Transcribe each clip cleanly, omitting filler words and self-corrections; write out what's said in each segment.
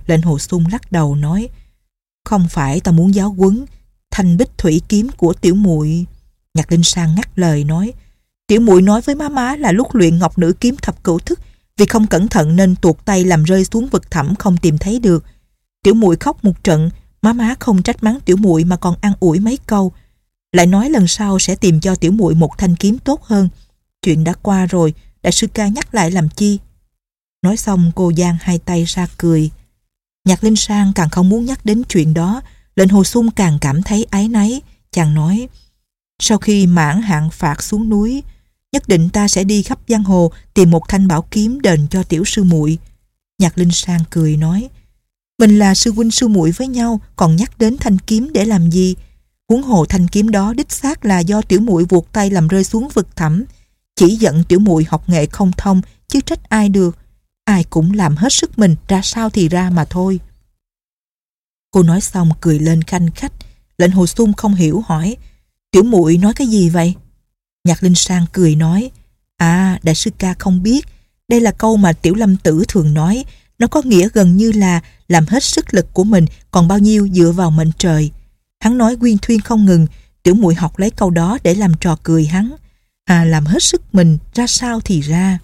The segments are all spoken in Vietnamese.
Lệnh Hồ Xung lắc đầu nói: Không phải ta muốn giáo huấn, thanh bích thủy kiếm của tiểu muội. Nhạc Linh San ngắt lời nói: Tiểu muội nói với má má là lúc luyện ngọc nữ kiếm thập cửu thức, vì không cẩn thận nên tuột tay làm rơi xuống vực thẳm không tìm thấy được. Tiểu muội khóc một trận, má má không trách mắng tiểu muội mà còn an ủi mấy câu, lại nói lần sau sẽ tìm cho tiểu muội một thanh kiếm tốt hơn. Chuyện đã qua rồi, đại sư ca nhắc lại làm chi? Nói xong cô giang hai tay ra cười. Nhạc Linh San càng không muốn nhắc đến chuyện đó, Lệnh Hồ Xung càng cảm thấy áy náy. Chàng nói: Sau khi mãn hạn phạt xuống núi, nhất định ta sẽ đi khắp giang hồ tìm một thanh bảo kiếm đền cho tiểu sư muội. Nhạc Linh San cười nói: Mình là sư huynh sư muội với nhau, còn nhắc đến thanh kiếm để làm gì? Huống hồ thanh kiếm đó đích xác là do tiểu muội vuột tay làm rơi xuống vực thẳm. Chỉ giận tiểu muội học nghệ không thông, chứ trách ai được. Ai cũng làm hết sức mình, ra sao thì ra mà thôi. Cô nói xong cười lên khanh khách. Lệnh Hồ Xung không hiểu hỏi: Tiểu muội nói cái gì vậy? Nhạc Linh San cười nói: À, đại sư ca không biết, đây là câu mà Tiểu Lâm Tử thường nói. Nó có nghĩa gần như là làm hết sức lực của mình, còn bao nhiêu dựa vào mệnh trời. Hắn nói uyên thuyên không ngừng, tiểu muội học lấy câu đó để làm trò cười hắn. À, làm hết sức mình, ra sao thì ra.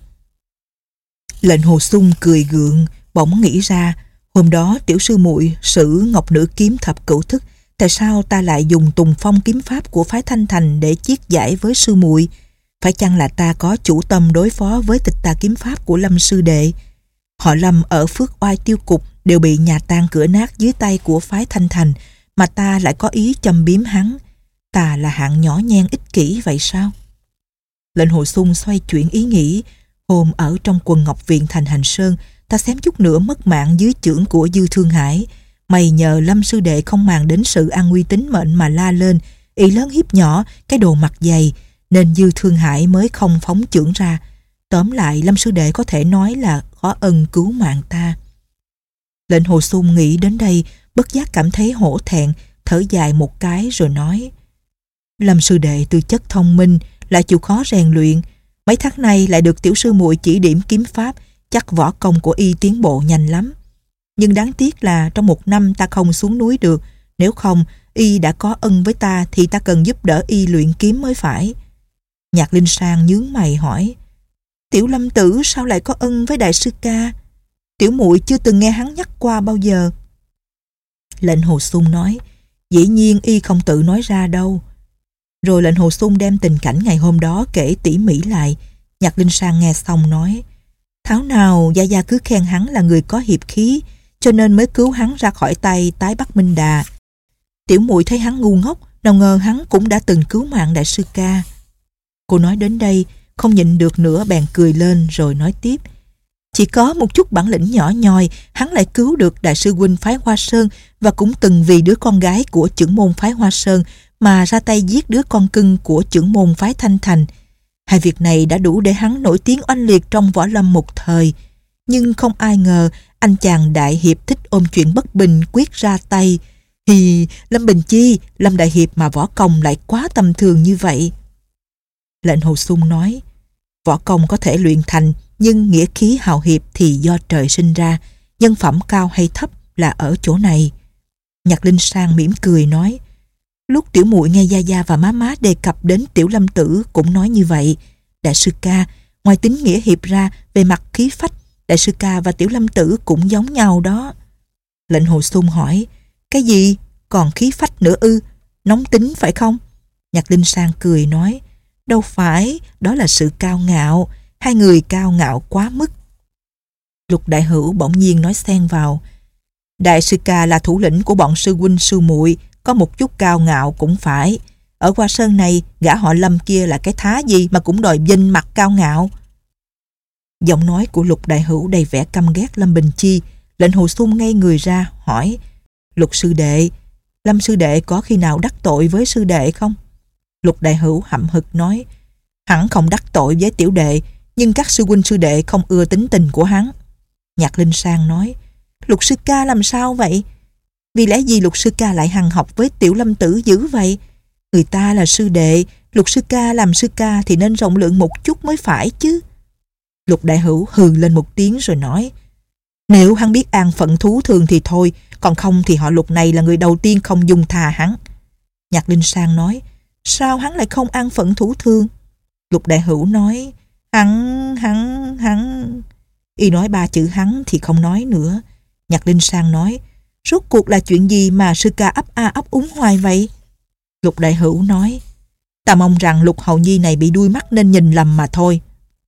Lệnh Hồ Xung cười gượng, bỗng nghĩ ra, hôm đó tiểu sư muội sử ngọc nữ kiếm thập cửu thức, tại sao ta lại dùng Tùng Phong kiếm pháp của phái Thanh Thành để chiết giải với sư muội? Phải chăng là ta có chủ tâm đối phó với tịch tà kiếm pháp của Lâm sư đệ? Họ Lâm ở Phước Oai Tiêu Cục đều bị nhà tan cửa nát dưới tay của phái Thanh Thành, mà ta lại có ý châm biếm hắn. Ta là hạng nhỏ nhen ích kỷ vậy sao? Lệnh Hồ Xung xoay chuyển ý nghĩ. Hôm ở trong quần ngọc viện thành Hành Sơn, ta xém chút nữa mất mạng dưới chưởng của Dư Thương Hải. Mày nhờ Lâm sư đệ không màng đến sự an nguy tính mệnh mà la lên, ý lớn hiếp nhỏ, cái đồ mặt dày, nên Dư Thương Hải mới không phóng chưởng ra. Tóm lại, Lâm sư đệ có thể nói là có ân cứu mạng ta. Lệnh Hồ Xung nghĩ đến đây, bất giác cảm thấy hổ thẹn, thở dài một cái rồi nói: Lâm sư đệ tư chất thông minh, lại chịu khó rèn luyện, mấy tháng nay lại được tiểu sư muội chỉ điểm kiếm pháp, chắc võ công của y tiến bộ nhanh lắm. Nhưng đáng tiếc là trong một năm ta không xuống núi được, nếu không y đã có ân với ta thì ta cần giúp đỡ y luyện kiếm mới phải. Nhạc Linh San nhướng mày hỏi: Tiểu Lâm Tử sao lại có ân với đại sư ca? Tiểu muội chưa từng nghe hắn nhắc qua bao giờ. Lệnh Hồ Xung nói: Dĩ nhiên y không tự nói ra đâu. Rồi Lệnh Hồ Xung đem tình cảnh ngày hôm đó kể tỉ mỉ lại. Nhạc Linh San nghe xong nói: Thảo nào gia gia cứ khen hắn là người có hiệp khí, cho nên mới cứu hắn ra khỏi tay Tái Bắc Minh Đà. Tiểu muội thấy hắn ngu ngốc, nào ngờ hắn cũng đã từng cứu mạng đại sư ca. Cô nói đến đây không nhịn được nữa, bèn cười lên rồi nói tiếp: Chỉ có một chút bản lĩnh nhỏ nhoi, hắn lại cứu được đại sư huynh phái Hoa Sơn, và cũng từng vì đứa con gái của chưởng môn phái Hoa Sơn mà ra tay giết đứa con cưng của chưởng môn phái Thanh Thành. Hai việc này đã đủ để hắn nổi tiếng oanh liệt trong võ lâm một thời. Nhưng không ai ngờ anh chàng đại hiệp thích ôm chuyện bất bình quyết ra tay. Thì Lâm Bình Chi, Lâm đại hiệp mà võ công lại quá tầm thường như vậy. Lệnh Hồ Xung nói: Võ công có thể luyện thành, nhưng nghĩa khí hào hiệp thì do trời sinh ra. Nhân phẩm cao hay thấp là ở chỗ này. Nhạc Linh San mỉm cười nói: Lúc tiểu muội nghe gia gia và má má đề cập đến Tiểu Lâm Tử cũng nói như vậy. Đại sư ca, ngoài tính nghĩa hiệp ra, về mặt khí phách, đại sư ca và Tiểu Lâm Tử cũng giống nhau đó. Lệnh Hồ Xung hỏi: Cái gì? Còn khí phách nữa ư? Nóng tính phải không? Nhạc Linh San cười nói: Đâu phải, đó là sự cao ngạo. Hai người cao ngạo quá mức. Lục Đại Hữu bỗng nhiên nói xen vào: Đại sư ca là thủ lĩnh của bọn sư huynh sư muội, có một chút cao ngạo cũng phải. Ở Hoa Sơn này, gã họ Lâm kia là cái thá gì mà cũng đòi vinh mặt cao ngạo. Giọng nói của Lục Đại Hữu đầy vẻ căm ghét Lâm Bình Chi. Lệnh Hồ Xung ngây người ra hỏi: Lục sư đệ, Lâm sư đệ có khi nào đắc tội với sư đệ không? Lục Đại Hữu hậm hực nói: Hắn không đắc tội với tiểu đệ, nhưng các sư huynh sư đệ không ưa tính tình của hắn. Nhạc Linh San nói: Lục sư ca làm sao vậy? Vì lẽ gì Lục sư ca lại hằn học với Tiểu Lâm Tử dữ vậy? Người ta là sư đệ, Lục sư ca làm sư ca thì nên rộng lượng một chút mới phải chứ. Lục Đại Hữu hừ lên một tiếng rồi nói: Nếu hắn biết an phận thú thường thì thôi, còn không thì họ Lục này là người đầu tiên không dung tha hắn. Nhạc Linh Sang nói, sao hắn lại không an phận thủ thường? Lục Đại Hữu nói, hắn. Y nói 3 chữ hắn thì không nói nữa. Nhạc Linh Sang nói, rốt cuộc là chuyện gì mà sư ca ấp a ấp úng hoài vậy? Lục Đại Hữu nói, ta mong rằng Lục Hậu Nhi này bị đuôi mắt nên nhìn lầm mà thôi.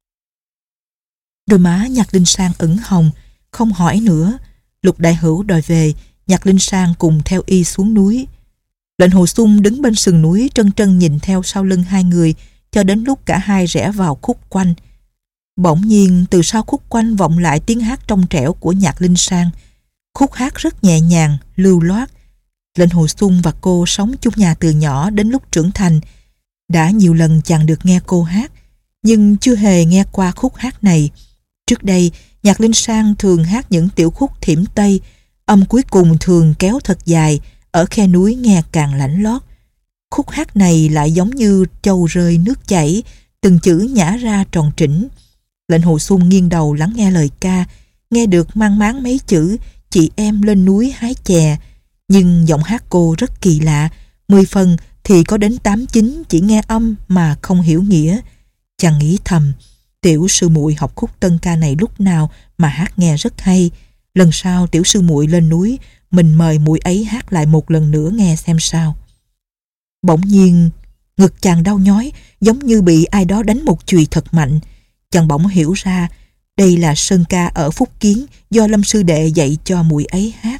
Đôi má Nhạc Linh Sang ửng hồng, không hỏi nữa. Lục Đại Hữu đòi về, Nhạc Linh Sang cùng theo y xuống núi. Lệnh Hồ Xung đứng bên sườn núi trân trân nhìn theo sau lưng hai người cho đến lúc cả hai rẽ vào khúc quanh. Bỗng nhiên từ sau khúc quanh vọng lại tiếng hát trong trẻo của Nhạc Linh Sang. Khúc hát rất nhẹ nhàng, lưu loát. Lệnh Hồ Xung và cô sống chung nhà từ nhỏ đến lúc trưởng thành. Đã nhiều lần chàng được nghe cô hát, nhưng chưa hề nghe qua khúc hát này. Trước đây, Nhạc Linh Sang thường hát những tiểu khúc thiểm tây, âm cuối cùng thường kéo thật dài, ở khe núi nghe càng lạnh lót. Khúc hát này lại giống như châu rơi nước chảy, từng chữ nhả ra tròn trĩnh. Lệnh Hồ Xung nghiêng đầu lắng nghe lời ca, nghe được mang máng mấy chữ chị em lên núi hái chè. Nhưng giọng hát cô rất kỳ lạ, 10 phần thì có đến 8-9 chỉ nghe âm mà không hiểu nghĩa. Chàng nghĩ thầm, tiểu sư muội học khúc tân ca này lúc nào mà hát nghe rất hay. Lần sau tiểu sư muội lên núi, mình mời muội ấy hát lại một lần nữa nghe xem sao. Bỗng nhiên ngực chàng đau nhói, giống như bị ai đó đánh một chùy thật mạnh. Chàng bỗng hiểu ra đây là sơn ca ở Phúc Kiến do Lâm sư đệ dạy cho muội ấy hát.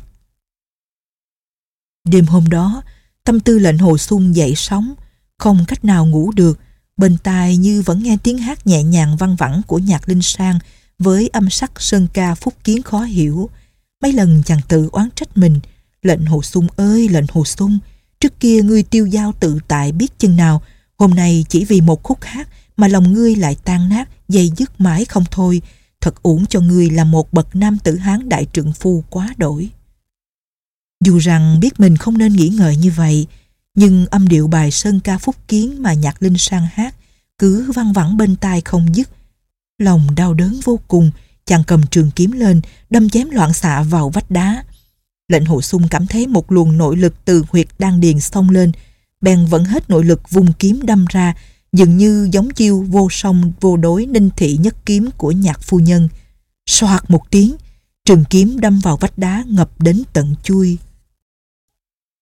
Đêm hôm đó, tâm tư Lệnh Hồ Xung dậy sóng, không cách nào ngủ được. Bên tai như vẫn nghe tiếng hát nhẹ nhàng văng vẳng của Nhạc Linh Sang với âm sắc sơn ca Phúc Kiến khó hiểu. Mấy lần chàng tự oán trách mình, Lệnh Hồ Xung ơi Lệnh Hồ Xung, trước kia ngươi tiêu dao tự tại biết chừng nào, hôm nay chỉ vì một khúc hát mà lòng ngươi lại tan nát, dây dứt mãi không thôi. Thật uổng cho ngươi là một bậc nam tử Hán đại trượng phu quá đổi. Dù rằng biết mình không nên nghĩ ngợi như vậy, nhưng âm điệu bài sơn ca Phúc Kiến mà Nhạc Linh Sang hát cứ văng vẳng bên tai không dứt. Lòng đau đớn vô cùng, chàng cầm trường kiếm lên, đâm chém loạn xạ vào vách đá. Lệnh Hồ Xung cảm thấy một luồng nội lực từ huyệt đan điền xông lên, bèn vẫn hết nội lực vung kiếm đâm ra, dường như giống chiêu vô song vô đối ninh thị nhất kiếm của Nhạc phu nhân. Soạt một tiếng, trường kiếm đâm vào vách đá ngập đến tận chui.